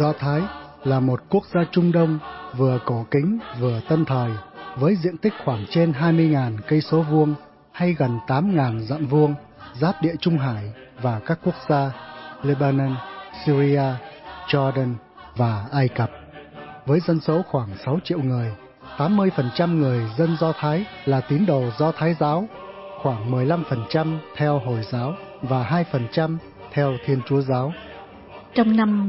Do Thái là một quốc gia Trung Đông vừa cổ kính vừa tân thời, với diện tích khoảng trên 20.000 cây số vuông hay gần 8.000 dặm vuông, giáp Địa Trung Hải và các quốc gia Lebanon, Syria, Jordan và Ai Cập. Với dân số khoảng 6 triệu người, 80% người dân Do Thái là tín đồ Do Thái giáo, khoảng 15% theo Hồi giáo và 2% theo Thiên Chúa giáo. Trong năm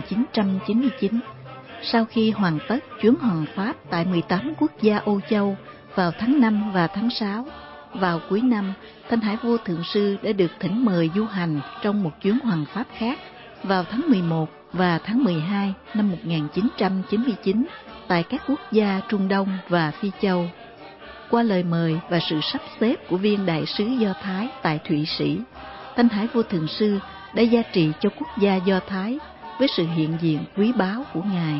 1999, sau khi hoàn tất chuyến hoàn Pháp tại 18 quốc gia Âu Châu vào tháng 5 và tháng 6, vào cuối năm, Thanh Hải Vô Thượng Sư đã được thỉnh mời du hành trong một chuyến hoàn Pháp khác vào tháng 11 và tháng 12 năm 1999 tại các quốc gia Trung Đông và Phi Châu. Qua lời mời và sự sắp xếp của viên đại sứ Do Thái tại Thụy Sĩ, Thanh Hải Vô Thượng Sư đã gia trị cho quốc gia Do Thái với sự hiện diện quý báu của Ngài.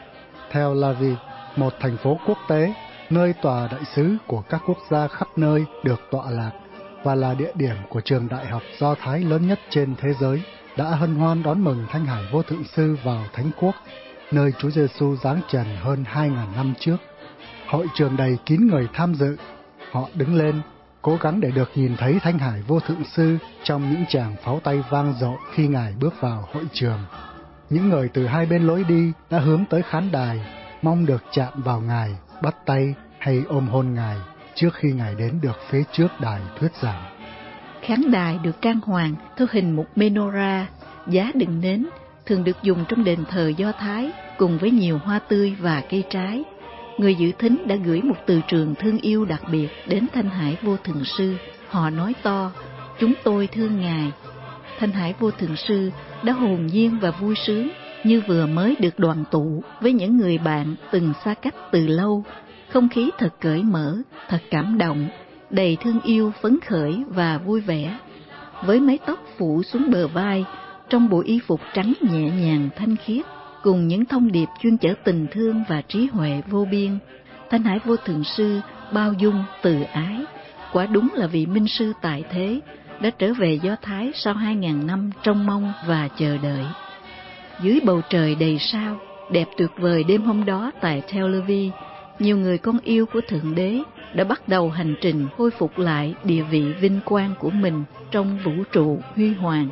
Tel Aviv, một thành phố quốc tế, nơi tòa đại sứ của các quốc gia khắp nơi được tọa lạc và là địa điểm của trường đại học Do Thái lớn nhất trên thế giới, đã hân hoan đón mừng Thanh Hải Vô Thượng Sư vào Thánh Quốc, nơi Chúa Giêsu giáng trần hơn 2.000 năm trước. Hội trường đầy kín người tham dự. Họ đứng lên, cố gắng để được nhìn thấy Thanh Hải Vô Thượng Sư trong những tràng pháo tay vang dội khi Ngài bước vào hội trường. Những người từ hai bên lối đi đã hướng tới khán đài, mong được chạm vào Ngài, bắt tay hay ôm hôn Ngài trước khi Ngài đến được phía trước đài thuyết giảng. Khán đài được trang hoàng theo hình một menorah, giá đựng nến, thường được dùng trong đền thờ Do Thái, cùng với nhiều hoa tươi và cây trái. Người dự thính đã gửi một từ trường thương yêu đặc biệt đến Thanh Hải Vô Thượng Sư. Họ nói to: "Chúng tôi thương Ngài." Thanh Hải Vô Thượng Sư đã hồn nhiên và vui sướng, như vừa mới được đoàn tụ với những người bạn từng xa cách từ lâu. Không khí thật cởi mở, thật cảm động, đầy thương yêu, phấn khởi và vui vẻ. Với mái tóc phủ xuống bờ vai, trong bộ y phục trắng nhẹ nhàng thanh khiết, cùng những thông điệp chuyên chở tình thương và trí huệ vô biên, Thanh Hải Vô Thượng Sư bao dung, từ ái. Quả đúng là vị minh sư tại thế đã trở về Do Thái sau 2.000 năm trông mong và chờ đợi. Dưới bầu trời đầy sao, đẹp tuyệt vời đêm hôm đó tại Tel Aviv, nhiều người con yêu của Thượng Đế đã bắt đầu hành trình khôi phục lại địa vị vinh quang của mình trong vũ trụ huy hoàng.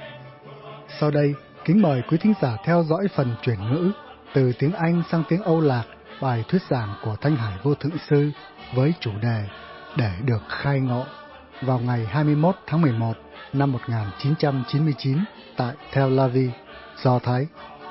Sau đây, kính mời quý thính giả theo dõi phần chuyển ngữ từ tiếng Anh sang tiếng Âu Lạc, bài thuyết giảng của Thanh Hải Vô Thượng Sư với chủ đề Để được khai ngộ, vào ngày 21 tháng 11 năm 1999 tại Tel Aviv, Do Thái.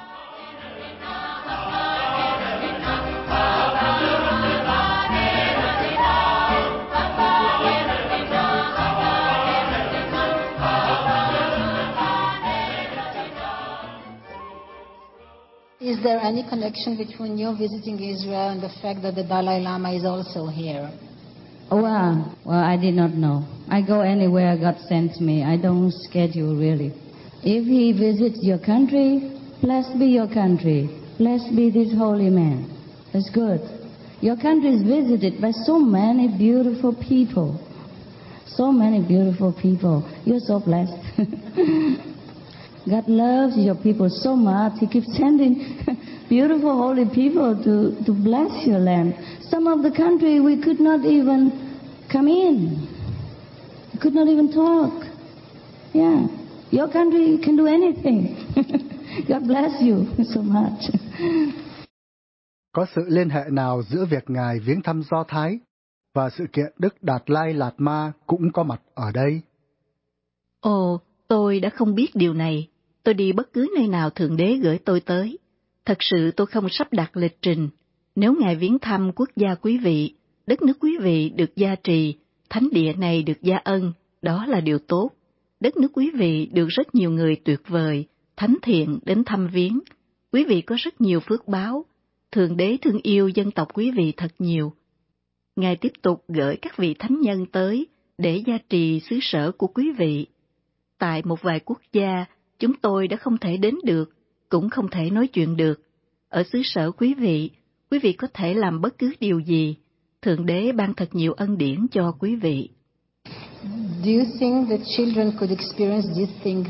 Is there any connection between your visiting Israel and the fact that the Dalai Lama is also here? Well, I did not know. I go anywhere God sends me. I don't schedule really. If he visits your country, blessed be your country. Blessed be this holy man. That's good. Your country is visited by so many beautiful people. So many beautiful people. You're so blessed. God loves your people so much. He keeps sending beautiful holy people to bless your land. Some of the country we could not even come in. We could not even talk. Yeah. Your country can do anything. God bless you so much. Có sự liên hệ nào giữa việc Ngài viếng thăm Do Thái và sự kiện Đức Đạt Lai Lạt Ma cũng có mặt ở đây? Ồ, tôi đã không biết điều này. Tôi đi bất cứ nơi nào Thượng Đế gửi tôi tới. Thật sự tôi không sắp đặt lịch trình. Nếu Ngài viếng thăm quốc gia quý vị, đất nước quý vị được gia trì, thánh địa này được gia ân, đó là điều tốt. Đất nước quý vị được rất nhiều người tuyệt vời, thánh thiện đến thăm viếng. Quý vị có rất nhiều phước báo. Thượng Đế thương yêu dân tộc quý vị thật nhiều. Ngài tiếp tục gửi các vị thánh nhân tới để gia trì xứ sở của quý vị. Tại một vài quốc gia, chúng tôi đã không thể đến được, cũng không thể nói chuyện được. Ở xứ sở quý vị có thể làm bất cứ điều gì. Thượng Đế ban thật nhiều ân điển cho quý vị. Do you think that children could experience this thing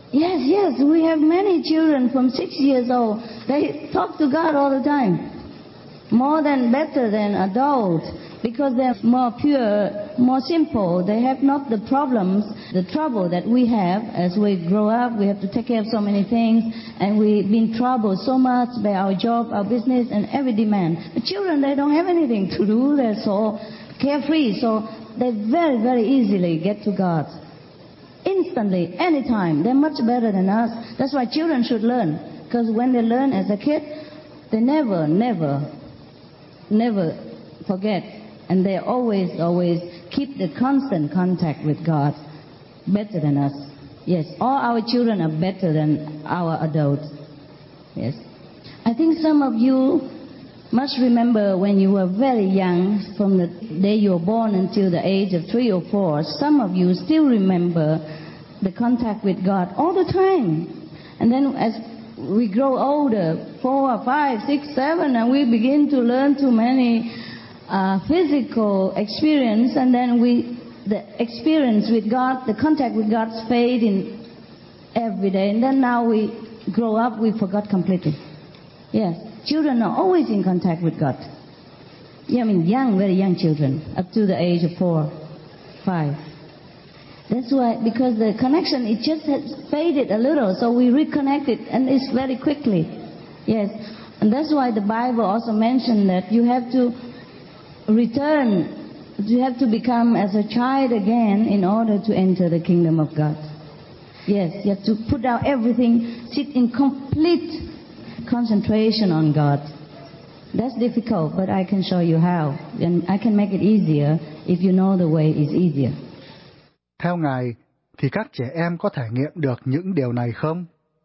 Yes, we have many children from 6 years old. They talk to God all the time. Better than adults, because they're more pure, more simple. They have not the problems, the trouble that we have as we grow up. We have to take care of so many things, and we've been troubled so much by our job, our business, and every demand. The children, they don't have anything to do. They're so carefree, so they very, very easily get to God. Instantly, anytime. They're much better than us. That's why children should learn, because when they learn as a kid, they never forget, and they always keep the constant contact with God, better than us. Yes, all our children are better than our adults. Yes, I think some of you must remember when you were very young, from the day you were born until the age of 3 or 4, some of you still remember the contact with God all the time. And then as we grow older, 4, 5, 6, 7, and we begin to learn too many physical experience, and then the experience with God, the contact with God's fading every day. And then now we grow up, we forgot completely. Yes, children are always in contact with God. Yeah, I mean very young children, up to the age of 4, 5. That's why, because the connection, it just has faded a little, so we reconnect it, and it's very quickly. Yes, and that's why the Bible also mentioned that you have to return, you have to become as a child again in order to enter the kingdom of God. Yes, you have to put down everything, sit in complete concentration on God. That's difficult, but I can show you how, and I can make it easier if you know the way is easier. Theo Ngài, thì các trẻ em có thể nghiệm được những điều này không?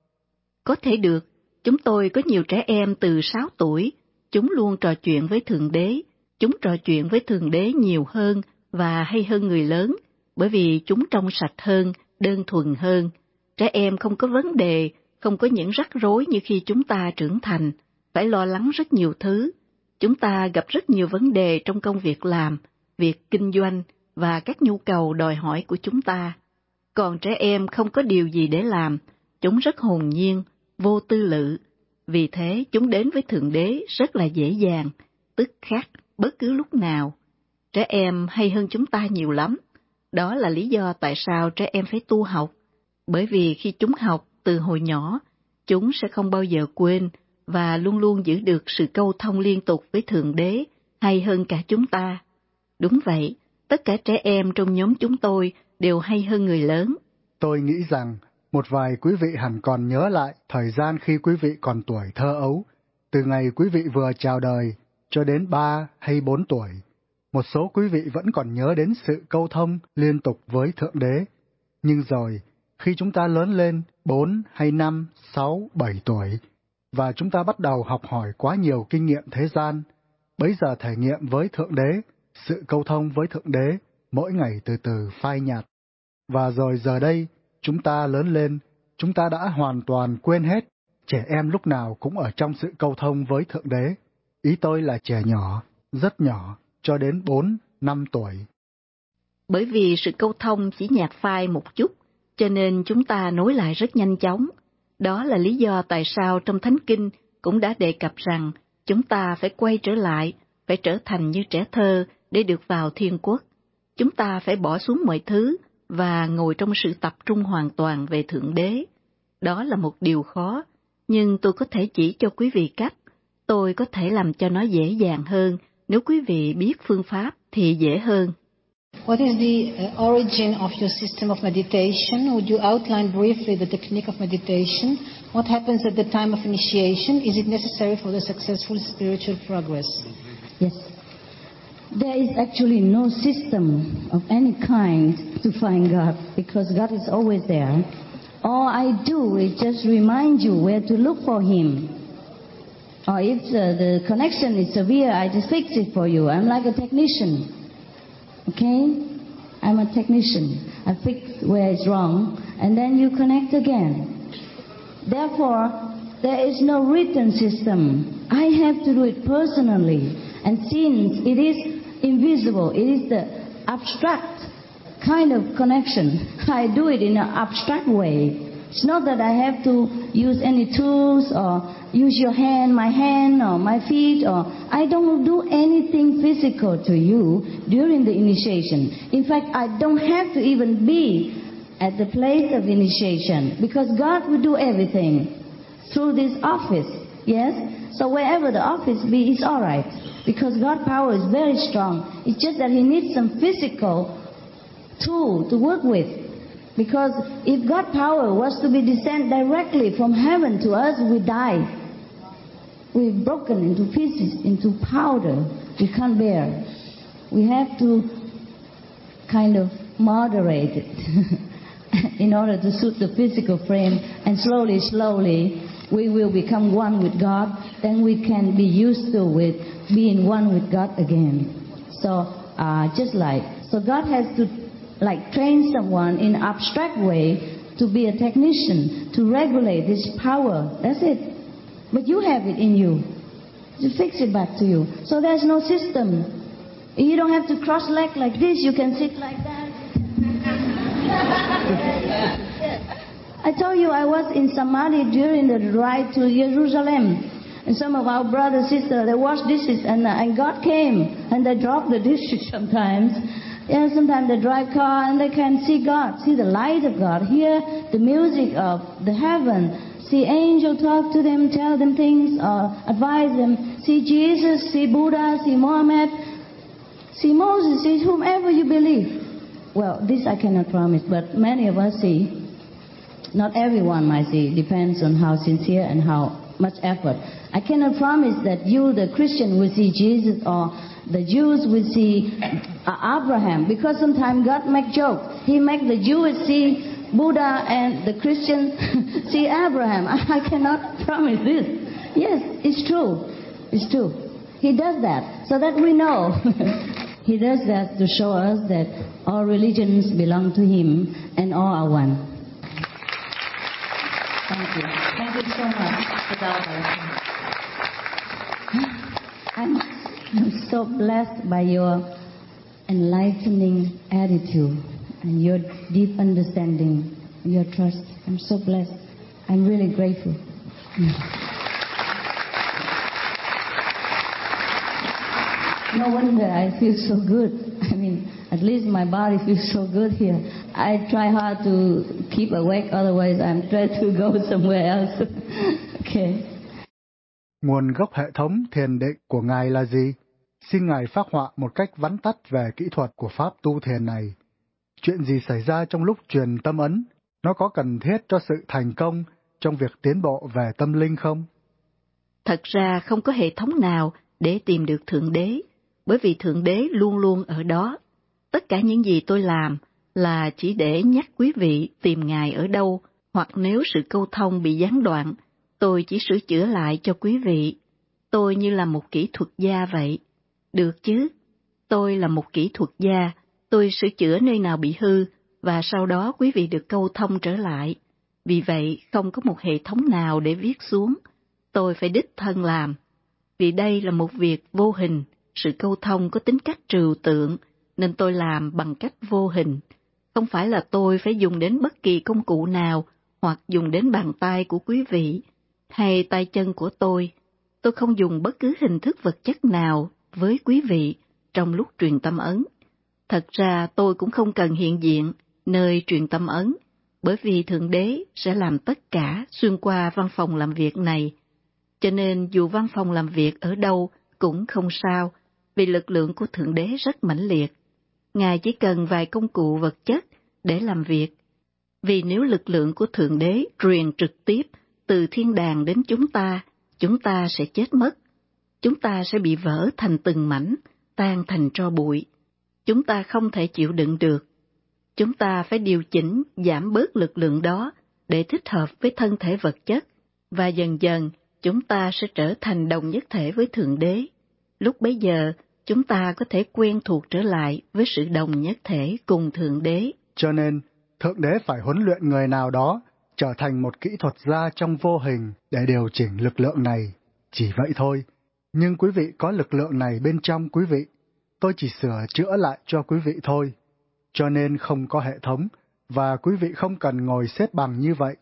Có thể được. Chúng tôi có nhiều trẻ em từ 6 tuổi. Chúng luôn trò chuyện với Thượng Đế. Chúng trò chuyện với Thượng Đế nhiều hơn và hay hơn người lớn, bởi vì chúng trong sạch hơn, đơn thuần hơn. Trẻ em không có vấn đề, không có những rắc rối như khi chúng ta trưởng thành, phải lo lắng rất nhiều thứ. Chúng ta gặp rất nhiều vấn đề trong công việc làm, việc kinh doanh và các nhu cầu đòi hỏi của chúng ta. Còn trẻ em không có điều gì để làm, chúng rất hồn nhiên, vô tư lự. Vì thế chúng đến với Thượng Đế rất là dễ dàng, tức khắc, bất cứ lúc nào. Trẻ em hay hơn chúng ta nhiều lắm. Đó là lý do tại sao trẻ em phải tu học. Bởi vì khi chúng học từ hồi nhỏ, chúng sẽ không bao giờ quên và luôn luôn giữ được sự câu thông liên tục với Thượng Đế, hay hơn cả chúng ta. Đúng vậy, tất cả trẻ em trong nhóm chúng tôi đều hay hơn người lớn. Tôi nghĩ rằng một vài quý vị hẳn còn nhớ lại thời gian khi quý vị còn tuổi thơ ấu, từ ngày quý vị vừa chào đời cho đến 3 hay 4 tuổi. Một số quý vị vẫn còn nhớ đến sự câu thông liên tục với Thượng Đế. Nhưng rồi, khi chúng ta lớn lên 4 hay 5, 6, 7 tuổi, và chúng ta bắt đầu học hỏi quá nhiều kinh nghiệm thế gian, bấy giờ thể nghiệm với Thượng Đế, sự câu thông với Thượng Đế mỗi ngày từ từ phai nhạt. Và rồi giờ đây, chúng ta lớn lên, chúng ta đã hoàn toàn quên hết. Trẻ em lúc nào cũng ở trong sự câu thông với Thượng Đế. Ý tôi là trẻ nhỏ, rất nhỏ, cho đến 4, 5 tuổi. Bởi vì sự câu thông chỉ nhạt phai một chút, cho nên chúng ta nối lại rất nhanh chóng. Đó là lý do tại sao trong Thánh Kinh cũng đã đề cập rằng chúng ta phải quay trở lại, phải trở thành như trẻ thơ để được vào thiên quốc. Chúng ta phải bỏ xuống mọi thứ và ngồi trong sự tập trung hoàn toàn về Thượng Đế. Đó là một điều khó, nhưng tôi có thể chỉ cho quý vị cách. Tôi có thể làm cho nó dễ dàng hơn. Nếu quý vị biết phương pháp thì dễ hơn. What is the origin of your system of meditation? Would you outline briefly the technique of meditation? What happens at the time of initiation? Is it necessary for the successful spiritual progress? Yes. There is actually no system of any kind to find God, because God is always there. All I do is just remind you where to look for Him. Or if the connection is severe, I just fix it for you. I'm like a technician. Okay? I'm a technician. I fix where it's wrong, and then you connect again. Therefore, there is no written system. I have to do it personally. And since it is invisible, it is the abstract kind of connection, I do it in an abstract way. It's not that I have to use any tools or use your hand, or my feet, or I don't do anything physical to you during the initiation. In fact, I don't have to even be at the place of initiation because God will do everything through this office. Yes? So wherever the office be, it's all right because God's power is very strong. It's just that He needs some physical tool to work with. Because if God's power was to be descend directly from heaven to us, we die. We're broken into pieces, into powder. We can't bear. We have to kind of moderate it in order to suit the physical frame. And slowly, we will become one with God. Then we can be used to with being one with God again. So so God has to train someone in an abstract way to be a technician, to regulate this power. That's it. But you have it in you. To fix it back to you. So there's no system. You don't have to cross leg like this. You can sit like that. I told you I was in Samadhi during the ride to Jerusalem. And some of our brothers and sisters, they washed dishes and God came and they dropped the dishes sometimes. Yeah, sometimes they drive car and they can see God, see the light of God, hear the music of the heaven, see angel talk to them, tell them things, advise them, see Jesus, see Buddha, see Muhammad, see Moses, see whomever you believe. Well, this I cannot promise, but many of us see. Not everyone might see. Depends on how sincere and how much effort. I cannot promise that you, the Christian, will see Jesus or the Jews will see Abraham, because sometimes God make jokes. He make the Jews see Buddha and the Christian see Abraham. I cannot promise this. Yes, it's true. It's true. He does that so that we know. He does that to show us that all religions belong to Him and all are one. Thank you. Thank you so much. I'm so blessed by your enlightening attitude and your deep understanding, your trust. I'm so blessed. I'm really grateful. No wonder I feel so good. I mean, at least my body feels so good here. I try hard to keep awake, otherwise I'm trying to go somewhere else. Okay. Nguồn gốc hệ thống thiền định của Ngài là gì? Xin Ngài phác họa một cách vắn tắt về kỹ thuật của pháp tu thiền này. Chuyện gì xảy ra trong lúc truyền tâm ấn? Nó có cần thiết cho sự thành công trong việc tiến bộ về tâm linh không? Thật ra không có hệ thống nào để tìm được Thượng Đế, bởi vì Thượng Đế luôn luôn ở đó. Tất cả những gì tôi làm là chỉ để nhắc quý vị tìm Ngài ở đâu, hoặc nếu sự câu thông bị gián đoạn, tôi chỉ sửa chữa lại cho quý vị. Tôi như là một kỹ thuật gia vậy. Được chứ? Tôi là một kỹ thuật gia, tôi sửa chữa nơi nào bị hư, và sau đó quý vị được câu thông trở lại. Vì vậy, không có một hệ thống nào để viết xuống. Tôi phải đích thân làm. Vì đây là một việc vô hình, sự câu thông có tính cách trừu tượng, nên tôi làm bằng cách vô hình. Không phải là tôi phải dùng đến bất kỳ công cụ nào, hoặc dùng đến bàn tay của quý vị, hay tay chân của tôi. Tôi không dùng bất cứ hình thức vật chất nào với quý vị trong lúc truyền tâm ấn. Thật ra tôi cũng không cần hiện diện nơi truyền tâm ấn, bởi vì Thượng Đế sẽ làm tất cả xuyên qua văn phòng làm việc này. Cho nên dù văn phòng làm việc ở đâu cũng không sao, vì lực lượng của Thượng Đế rất mãnh liệt. Ngài chỉ cần vài công cụ vật chất để làm việc. Vì nếu lực lượng của Thượng Đế truyền trực tiếp từ thiên đàng đến chúng ta sẽ chết mất. Chúng ta sẽ bị vỡ thành từng mảnh, tan thành tro bụi. Chúng ta không thể chịu đựng được. Chúng ta phải điều chỉnh, giảm bớt lực lượng đó để thích hợp với thân thể vật chất, và dần dần chúng ta sẽ trở thành đồng nhất thể với Thượng Đế. Lúc bấy giờ, chúng ta có thể quen thuộc trở lại với sự đồng nhất thể cùng Thượng Đế. Cho nên, Thượng Đế phải huấn luyện người nào đó trở thành một kỹ thuật gia trong vô hình để điều chỉnh lực lượng này. Chỉ vậy thôi. Nhưng quý vị có lực lượng này bên trong quý vị. Tôi chỉ sửa chữa lại cho quý vị thôi. Cho nên không có hệ thống, và quý vị không cần ngồi xếp bằng như vậy.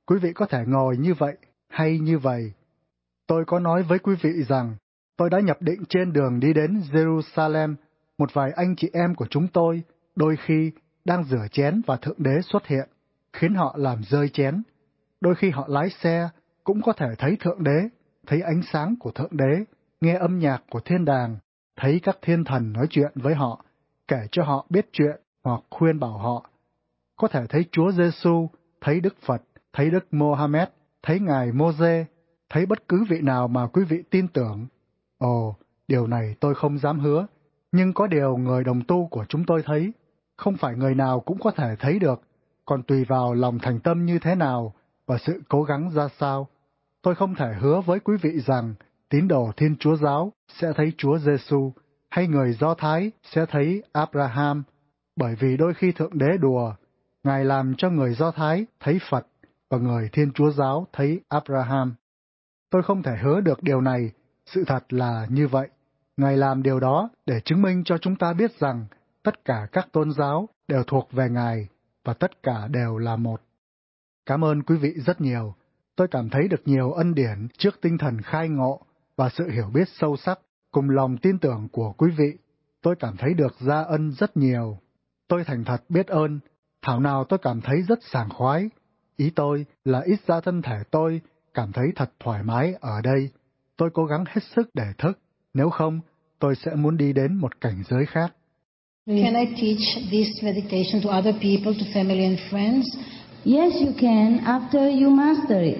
Quý vị có thể ngồi như vậy hay như vậy. Tôi có nói với quý vị rằng tôi đã nhập định trên đường đi đến Jerusalem. Một vài anh chị em của chúng tôi đôi khi đang rửa chén và Thượng Đế xuất hiện, khiến họ làm rơi chén. Đôi khi họ lái xe cũng có thể thấy Thượng Đế, thấy ánh sáng của Thượng Đế, nghe âm nhạc của thiên đàng, thấy các thiên thần nói chuyện với họ, kể cho họ biết chuyện hoặc khuyên bảo họ. Có thể thấy Chúa Giêsu, thấy Đức Phật, thấy Đức Mohammed, thấy Ngài Mô-dê, thấy bất cứ vị nào mà quý vị tin tưởng. Ồ, điều này tôi không dám hứa, nhưng có điều người đồng tu của chúng tôi thấy, không phải người nào cũng có thể thấy được, còn tùy vào lòng thành tâm như thế nào và sự cố gắng ra sao. Tôi không thể hứa với quý vị rằng tín đồ Thiên Chúa Giáo sẽ thấy Chúa Giêsu hay người Do Thái sẽ thấy Abraham, bởi vì đôi khi Thượng Đế đùa, Ngài làm cho người Do Thái thấy Phật và người Thiên Chúa Giáo thấy Abraham. Tôi không thể hứa được điều này, sự thật là như vậy. Ngài làm điều đó để chứng minh cho chúng ta biết rằng tất cả các tôn giáo đều thuộc về Ngài và tất cả đều là một. Cảm ơn quý vị rất nhiều. Tôi cảm thấy được nhiều ân điển trước tinh thần khai ngộ và sự hiểu biết sâu sắc cùng lòng tin tưởng của quý vị. Tôi cảm thấy được gia ân rất nhiều. Tôi thành thật biết ơn. Thảo nào tôi cảm thấy rất sảng khoái. Ý tôi là ít ra thân thể tôi cảm thấy thật thoải mái ở đây. Tôi cố gắng hết sức để thức. Nếu không, tôi sẽ muốn đi đến một cảnh giới khác. Can I teach this meditation to other people, to family and friends? Yes, you can, after you master it.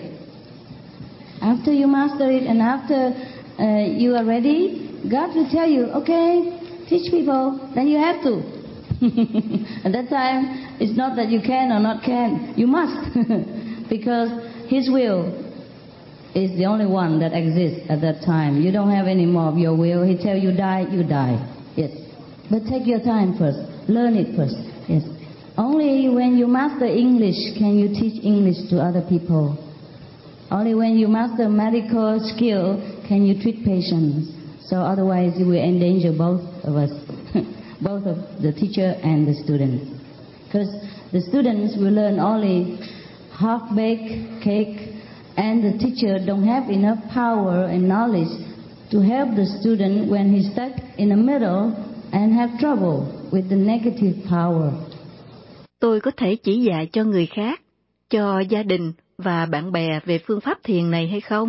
After you master it and after you are ready, God will tell you, okay, teach people, then you have to. At that time, it's not that you can or not can, you must. Because His will is the only one that exists at that time. You don't have any more of your will. He tells you die, you die. Yes. But take your time first. Learn it first. Yes. Only when you master English can you teach English to other people. Only when you master medical skill can you treat patients. So otherwise you will endanger both of us, both of the teacher and the students. Because the students will learn only half-baked cake, and the teacher don't have enough power and knowledge to help the student when he's stuck in the middle and have trouble with the negative power. Tôi có thể chỉ dạy cho người khác, cho gia đình và bạn bè về phương pháp thiền này hay không?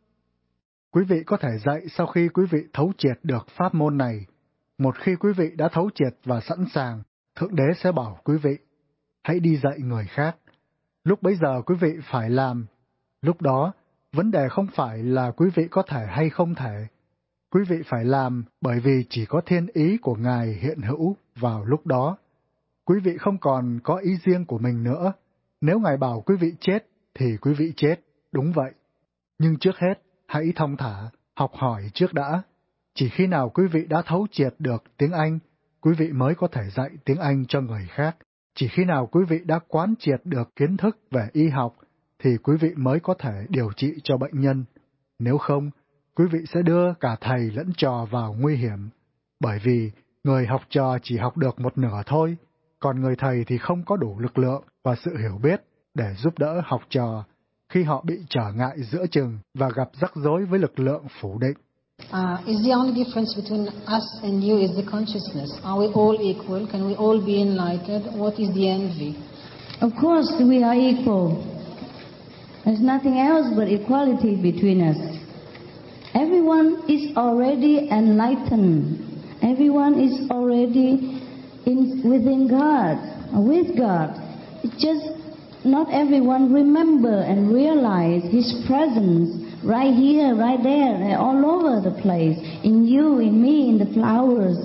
Quý vị có thể dạy sau khi quý vị thấu triệt được pháp môn này. Một khi quý vị đã thấu triệt và sẵn sàng, Thượng Đế sẽ bảo quý vị, hãy đi dạy người khác. Lúc bấy giờ quý vị phải làm. Lúc đó, vấn đề không phải là quý vị có thể hay không thể. Quý vị phải làm bởi vì chỉ có thiên ý của Ngài hiện hữu vào lúc đó. Quý vị không còn có ý riêng của mình nữa. Nếu Ngài bảo quý vị chết, thì quý vị chết, đúng vậy. Nhưng trước hết, hãy thong thả, học hỏi trước đã. Chỉ khi nào quý vị đã thấu triệt được tiếng Anh, quý vị mới có thể dạy tiếng Anh cho người khác. Chỉ khi nào quý vị đã quán triệt được kiến thức về y học, thì quý vị mới có thể điều trị cho bệnh nhân. Nếu không, quý vị sẽ đưa cả thầy lẫn trò vào nguy hiểm. Bởi vì người học trò chỉ học được một nửa thôi, còn người thầy thì không có đủ lực lượng và sự hiểu biết để giúp đỡ học trò khi họ bị trở ngại giữa chừng và gặp rắc rối với lực lượng phủ định. Is the only difference between us and you is the consciousness? Are we all equal? Can we all be enlightened? What is the envy? Of course we are equal. There's nothing else but equality between us. Everyone is already enlightened. Everyone is already within God, with God. It's just not everyone remember and realize His presence right here, right there, all over the place, in you, in me, in the flowers,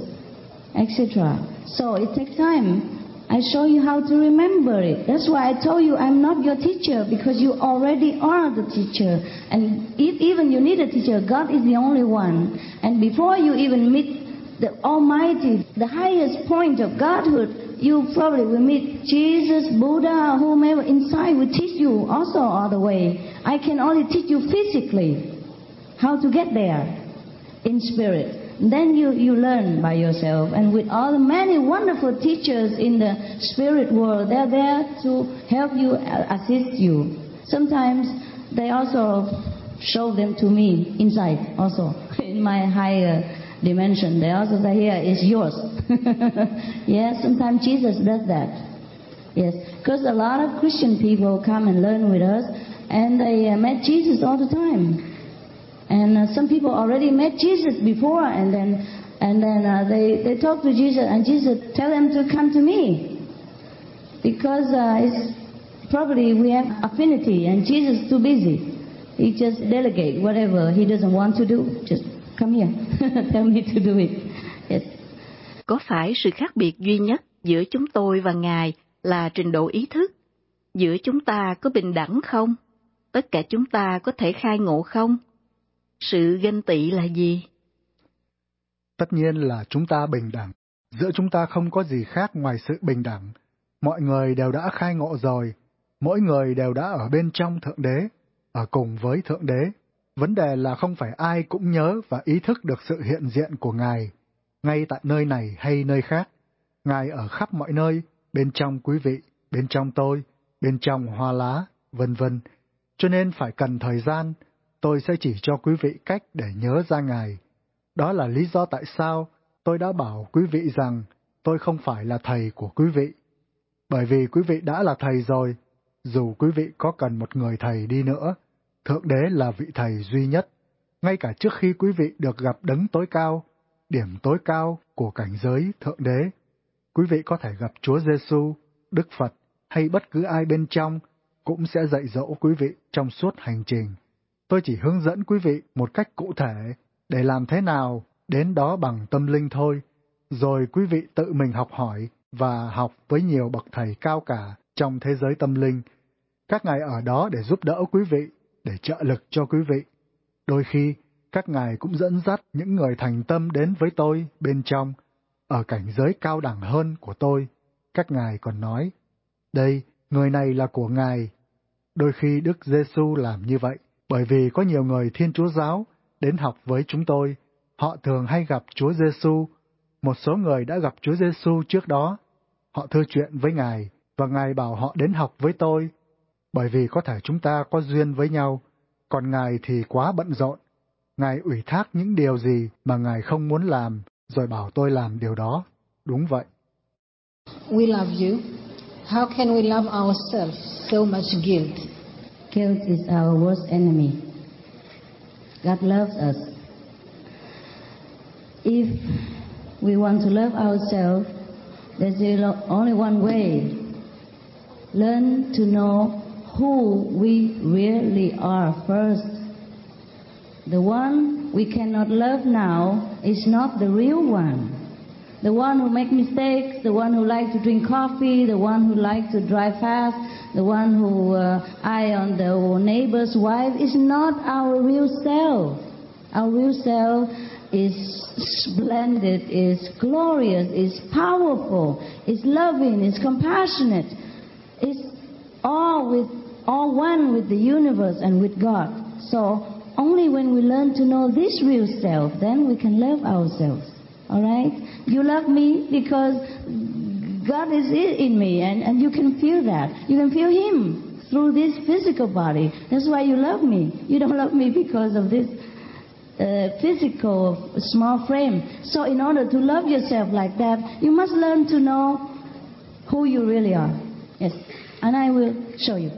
etc. So it takes time. I show you how to remember it. That's why I told you I'm not your teacher, because you already are the teacher. And if even you need a teacher, God is the only one. And before you even meet the Almighty, the highest point of Godhood, you probably will meet Jesus, Buddha, whomever inside will teach you also all the way. I can only teach you physically how to get there in spirit. Then you learn by yourself. And with all the many wonderful teachers in the spirit world, they're there to help you, assist you. Sometimes they also show them to me inside also. In my higher dimension, they also say, here is yours. Yes, sometimes Jesus does that. Yes, because a lot of Christian people come and learn with us, and they met Jesus all the time. And some people already met Jesus before, and then they talk to Jesus, and Jesus tell them to come to me, because it's probably we have affinity, and Jesus is too busy. He just delegate whatever he doesn't want to do. Just come here, tell me to do it. Yes. Có phải sự khác biệt duy nhất giữa chúng tôi và Ngài là trình độ ý thức? Giữa chúng ta có bình đẳng không? Tất cả chúng ta có thể khai ngộ không? Sự ganh tị là gì? Tất nhiên là chúng ta bình đẳng. Giữa chúng ta không có gì khác ngoài sự bình đẳng. Mọi người đều đã khai ngộ rồi. Mỗi người đều đã ở bên trong Thượng Đế, ở cùng với Thượng Đế. Vấn đề là không phải ai cũng nhớ và ý thức được sự hiện diện của Ngài, ngay tại nơi này hay nơi khác. Ngài ở khắp mọi nơi, bên trong quý vị, bên trong tôi, bên trong hoa lá, vân vân. Cho nên phải cần thời gian, tôi sẽ chỉ cho quý vị cách để nhớ ra Ngài. Đó là lý do tại sao tôi đã bảo quý vị rằng tôi không phải là thầy của quý vị. Bởi vì quý vị đã là thầy rồi, dù quý vị có cần một người thầy đi nữa, Thượng Đế là vị thầy duy nhất. Ngay cả trước khi quý vị được gặp đấng tối cao, điểm tối cao của cảnh giới Thượng Đế, quý vị có thể gặp Chúa Giêsu, Đức Phật hay bất cứ ai bên trong cũng sẽ dạy dỗ quý vị trong suốt hành trình. Tôi chỉ hướng dẫn quý vị một cách cụ thể để làm thế nào đến đó bằng tâm linh thôi, rồi quý vị tự mình học hỏi và học với nhiều bậc thầy cao cả trong thế giới tâm linh. Các ngài ở đó để giúp đỡ quý vị, để trợ lực cho quý vị. Đôi khi, các ngài cũng dẫn dắt những người thành tâm đến với tôi bên trong, ở cảnh giới cao đẳng hơn của tôi. Các ngài còn nói, đây, người này là của ngài. Đôi khi Đức Giêsu làm như vậy, bởi vì có nhiều người Thiên Chúa giáo đến học với chúng tôi. Họ thường hay gặp Chúa Giêsu. Một số người đã gặp Chúa Giêsu trước đó. Họ thưa chuyện với Ngài, và Ngài bảo họ đến học với tôi. Bởi vì có thể chúng ta có duyên với nhau, còn Ngài thì quá bận rộn. Ngài ủy thác những điều gì mà Ngài không muốn làm, rồi bảo tôi làm điều đó. Đúng vậy. We love you. How can we love ourselves? So much guilt. Guilt is our worst enemy. God loves us. If we want to love ourselves, there's only one way. Learn to know who we really are first. The one we cannot love now is not the real one. The one who makes mistakes, the one who likes to drink coffee, the one who likes to drive fast, the one who eye on the neighbor's wife is not our real self. Our real self is splendid, is glorious, is powerful, is loving, is compassionate, is all one with the universe and with God. So only when we learn to know this real self, then we can love ourselves. All right? You love me because God is in me, and you can feel that. You can feel Him through this physical body. That's why you love me. You don't love me because of this physical small frame. So in order to love yourself like that, you must learn to know who you really are. Yes. And I will show you.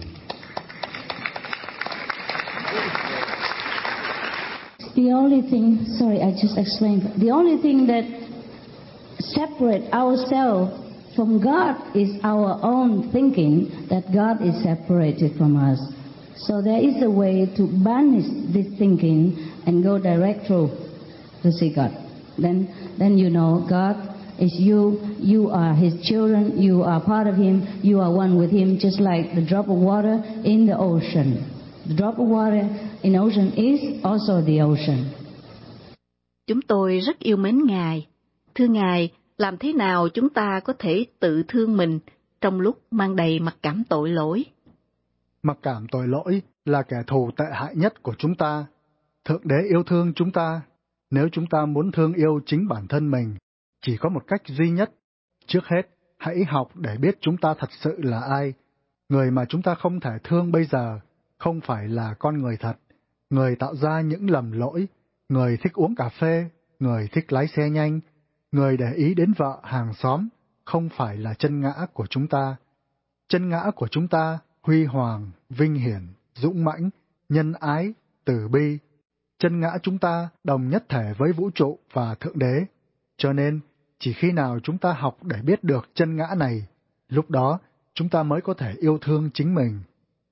The only thing, sorry, I just explained. The only thing that separates ourselves from God is our own thinking that God is separated from us. So there is a way to banish this thinking and go direct through to see God. Then you know God is you. You are His children. You are part of Him. You are one with Him, just like the drop of water in the ocean. The drop of water in the ocean is also the ocean. Chúng tôi rất yêu mến Ngài. Thưa Ngài, làm thế nào chúng ta có thể tự thương mình trong lúc mang đầy mặc cảm tội lỗi? Mặc cảm tội lỗi là kẻ thù tệ hại nhất của chúng ta. Thượng Đế yêu thương chúng ta. Nếu chúng ta muốn thương yêu chính bản thân mình, chỉ có một cách duy nhất. Trước hết, hãy học để biết chúng ta thật sự là ai. Người mà chúng ta không thể thương bây giờ không phải là con người thật, người tạo ra những lầm lỗi, người thích uống cà phê, người thích lái xe nhanh, người để ý đến vợ hàng xóm, không phải là chân ngã của chúng ta. Chân ngã của chúng ta huy hoàng, vinh hiển, dũng mãnh, nhân ái, từ bi. Chân ngã chúng ta đồng nhất thể với vũ trụ và Thượng Đế. Cho nên, chỉ khi nào chúng ta học để biết được chân ngã này, lúc đó chúng ta mới có thể yêu thương chính mình.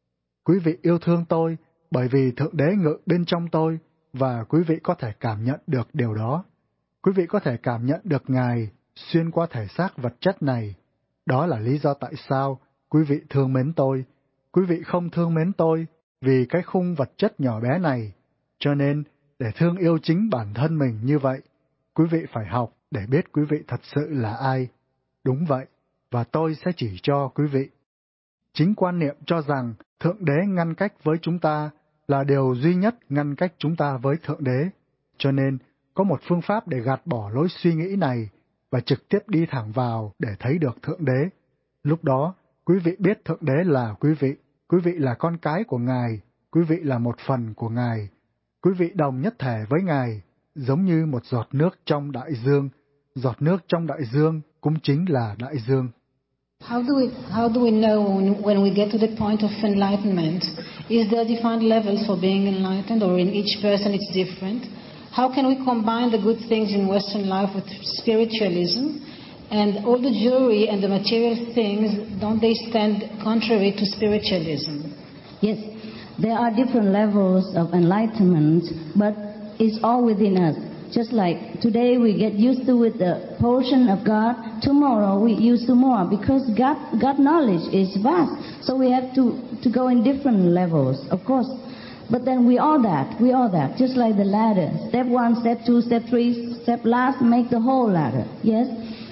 Quý vị yêu thương tôi bởi vì Thượng Đế ngự bên trong tôi, và quý vị có thể cảm nhận được điều đó. Quý vị có thể cảm nhận được Ngài xuyên qua thể xác vật chất này. Đó là lý do tại sao quý vị thương mến tôi. Quý vị không thương mến tôi vì cái khung vật chất nhỏ bé này. Cho nên, để thương yêu chính bản thân mình như vậy, quý vị phải học để biết quý vị thật sự là ai. Đúng vậy, và tôi sẽ chỉ cho quý vị. Chính quan niệm cho rằng Thượng Đế ngăn cách với chúng ta là điều duy nhất ngăn cách chúng ta với Thượng Đế. Cho nên, có một phương pháp để gạt bỏ lối suy nghĩ này và trực tiếp đi thẳng vào để thấy được Thượng Đế. Lúc đó, quý vị biết Thượng Đế là quý vị là con cái của Ngài, quý vị là một phần của Ngài. Quý vị đồng nhất thể với Ngài, giống như một giọt nước trong đại dương. Giọt nước trong đại dương cũng chính là đại dương. How do we know when we get to the point of enlightenment? Is there defined levels for being enlightened, or in each person it's different? How can we combine the good things in Western life with spiritualism? And all the jewelry and the material things, don't they stand contrary to spiritualism? Yes, there are different levels of enlightenment, but it's all within us. Just like today we get used to with the portion of God, tomorrow we used to more, because God knowledge is vast. So we have to go in different levels, of course. But then we all that, just like the ladder. Step 1, step 2, step 3, step last, make the whole ladder. Yes?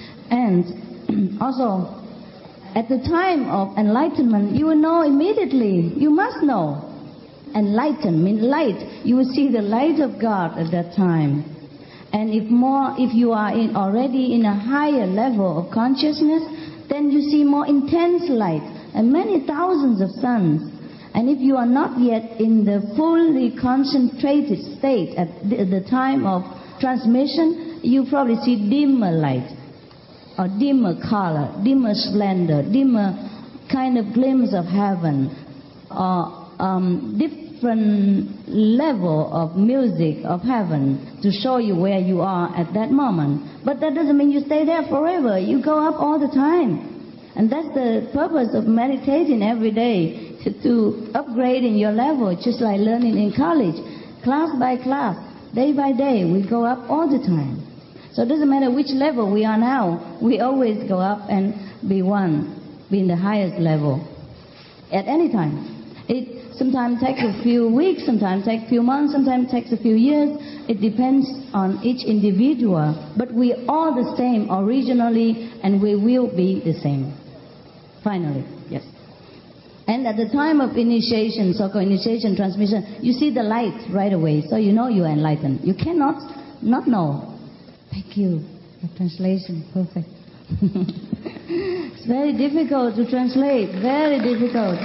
And also, at the time of enlightenment, you will know immediately. You must know. Enlighten means light. You will see the light of God at that time. And if you are already in a higher level of consciousness, then you see more intense light and many thousands of suns. And if you are not yet in the fully concentrated state at the time of transmission, you probably see dimmer light, or dimmer color, dimmer splendor, dimmer kind of glimpse of heaven, or different level of music of heaven to show you where you are at that moment. But that doesn't mean you stay there forever. You go up all the time. And that's the purpose of meditating every day, to upgrade in your level, just like learning in college. Class by class, day by day, we go up all the time. So it doesn't matter which level we are now, we always go up and be in the highest level at any time. It sometimes takes a few weeks, sometimes takes a few months, sometimes takes a few years. It depends on each individual. But we are all the same originally, and we will be the same. Finally, yes. And at the time of initiation, so-called initiation, transmission, you see the light right away, so you know you are enlightened. You cannot not know. Thank you. The translation, perfect. It's very difficult to translate, very difficult.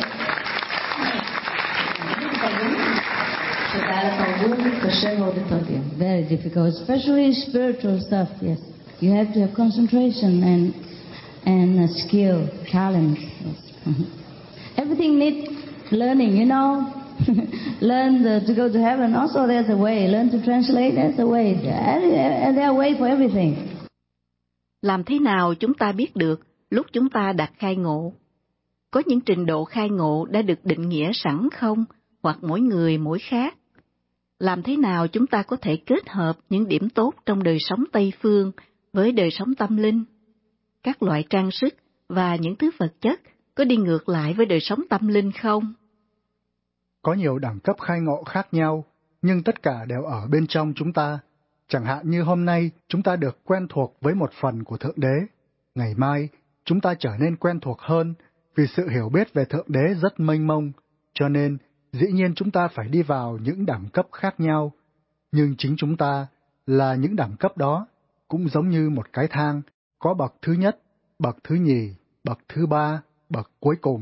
Very difficult, especially spiritual stuff, yes. You have to have concentration and skill, talent. Yes. Everything needs learning, you know. Learn to go to heaven, also there's a way. Learn to translate, there's a way. There's a way for everything. Làm thế nào chúng ta biết được lúc chúng ta đạt khai ngộ? Có những trình độ khai ngộ đã được định nghĩa sẵn không? Hoặc mỗi người mỗi khác? Làm thế nào chúng ta có thể kết hợp những điểm tốt trong đời sống Tây Phương với đời sống tâm linh? Các loại trang sức và những thứ vật chất có đi ngược lại với đời sống tâm linh không? Có nhiều đẳng cấp khai ngộ khác nhau, nhưng tất cả đều ở bên trong chúng ta. Chẳng hạn như hôm nay chúng ta được quen thuộc với một phần của Thượng Đế. Ngày mai chúng ta trở nên quen thuộc hơn, vì sự hiểu biết về Thượng Đế rất mênh mông, cho nên dĩ nhiên chúng ta phải đi vào những đẳng cấp khác nhau. Nhưng chính chúng ta là những đẳng cấp đó, cũng giống như một cái thang, có bậc thứ nhất, bậc thứ nhì, bậc thứ ba, bậc cuối cùng,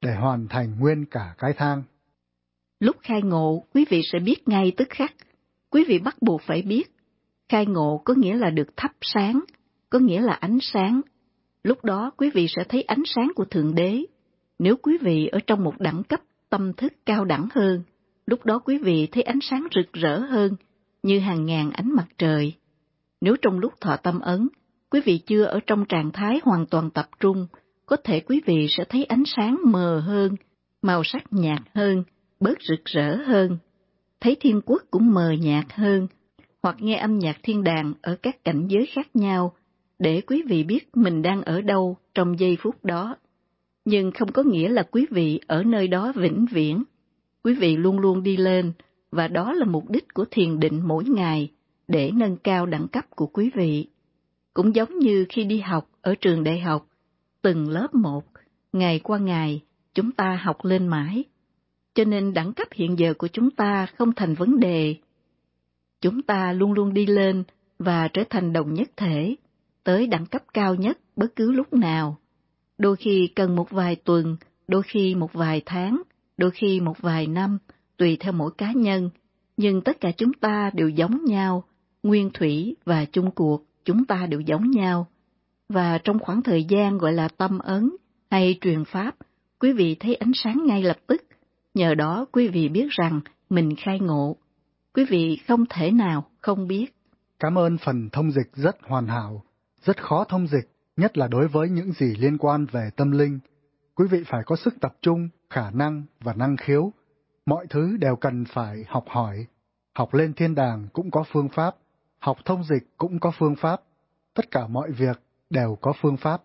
để hoàn thành nguyên cả cái thang. Lúc khai ngộ, quý vị sẽ biết ngay tức khắc. Quý vị bắt buộc phải biết. Khai ngộ có nghĩa là được thắp sáng, có nghĩa là ánh sáng. Lúc đó quý vị sẽ thấy ánh sáng của Thượng Đế. Nếu quý vị ở trong một đẳng cấp tâm thức cao đẳng hơn, lúc đó quý vị thấy ánh sáng rực rỡ hơn, như hàng ngàn ánh mặt trời. Nếu trong lúc thọ tâm ấn, quý vị chưa ở trong trạng thái hoàn toàn tập trung, có thể quý vị sẽ thấy ánh sáng mờ hơn, màu sắc nhạt hơn, bớt rực rỡ hơn. Thấy thiên quốc cũng mờ nhạt hơn, hoặc nghe âm nhạc thiên đàng ở các cảnh giới khác nhau, để quý vị biết mình đang ở đâu trong giây phút đó. Nhưng không có nghĩa là quý vị ở nơi đó vĩnh viễn. Quý vị luôn luôn đi lên, và đó là mục đích của thiền định mỗi ngày, để nâng cao đẳng cấp của quý vị. Cũng giống như khi đi học ở trường đại học, từng lớp một, ngày qua ngày, chúng ta học lên mãi. Cho nên đẳng cấp hiện giờ của chúng ta không thành vấn đề. Chúng ta luôn luôn đi lên và trở thành đồng nhất thể, tới đẳng cấp cao nhất bất cứ lúc nào. Đôi khi cần một vài tuần, đôi khi một vài tháng, đôi khi một vài năm, tùy theo mỗi cá nhân. Nhưng tất cả chúng ta đều giống nhau, nguyên thủy và chung cuộc, chúng ta đều giống nhau. Và trong khoảng thời gian gọi là tâm ấn hay truyền pháp, quý vị thấy ánh sáng ngay lập tức. Nhờ đó quý vị biết rằng mình khai ngộ. Quý vị không thể nào không biết. Cảm ơn phần thông dịch rất hoàn hảo, rất khó thông dịch, nhất là đối với những gì liên quan về tâm linh. Quý vị phải có sức tập trung, khả năng và năng khiếu. Mọi thứ đều cần phải học hỏi. Học lên thiên đàng cũng có phương pháp, học thông dịch cũng có phương pháp. Tất cả mọi việc đều có phương pháp.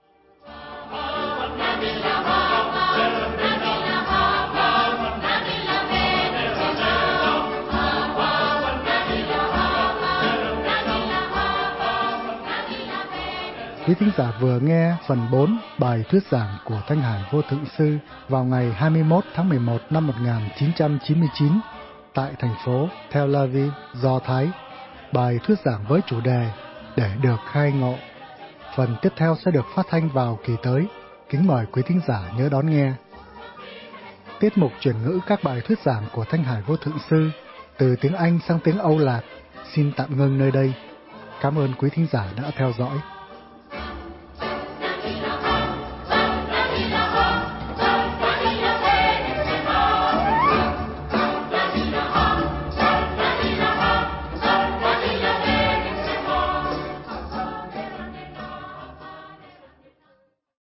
Quý thính giả vừa nghe phần 4 bài thuyết giảng của Thanh Hải Vô Thượng Sư vào ngày 21 tháng 11 năm 1999 tại thành phố Tel Aviv, Do Thái. Bài thuyết giảng với chủ đề Để được khai ngộ. Phần tiếp theo sẽ được phát thanh vào kỳ tới. Kính mời quý thính giả nhớ đón nghe. Tiết mục chuyển ngữ các bài thuyết giảng của Thanh Hải Vô Thượng Sư từ tiếng Anh sang tiếng Âu Lạc xin tạm ngưng nơi đây. Cảm ơn quý thính giả đã theo dõi.